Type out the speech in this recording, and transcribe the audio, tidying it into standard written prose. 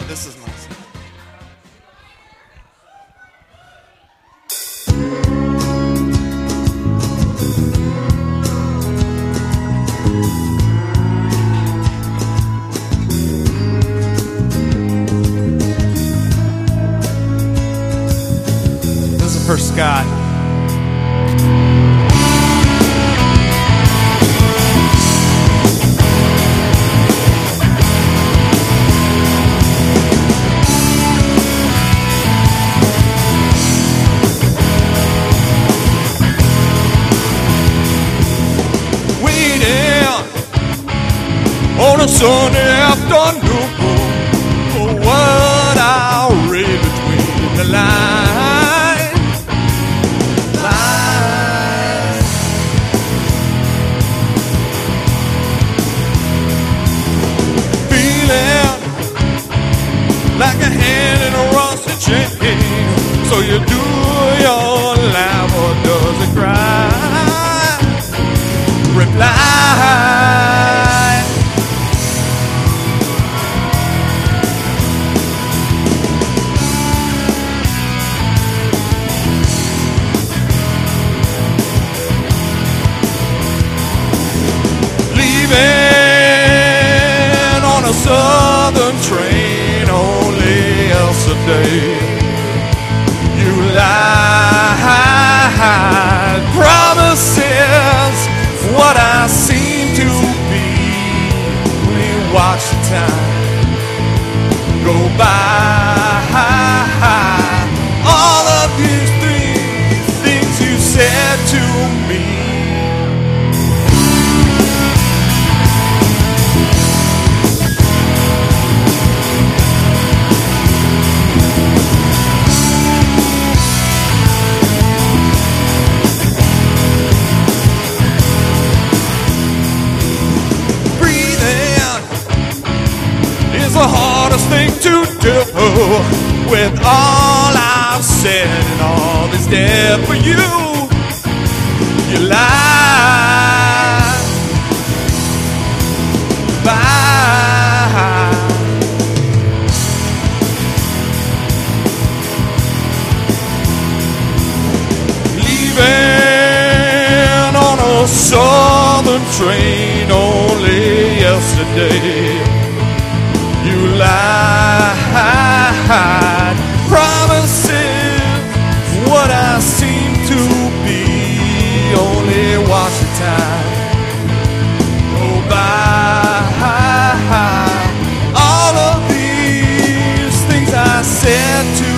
This is my song. This is for Scott. On a Sunday afternoon, for what I'll read between the lines. Feeling like a hand in a rusty chain. So you do your laugh or does it cry? Reply. On a southern train only yesterday, you lied, promises what I seem to be. We watch the time go by. All of these things you said to me. The hardest thing to do with all I've said and all that's there for you. You lie. Bye. Leaving on a southern train only yesterday. You lied, promises what I seem to be. Only watch the time go by. All of these things I said to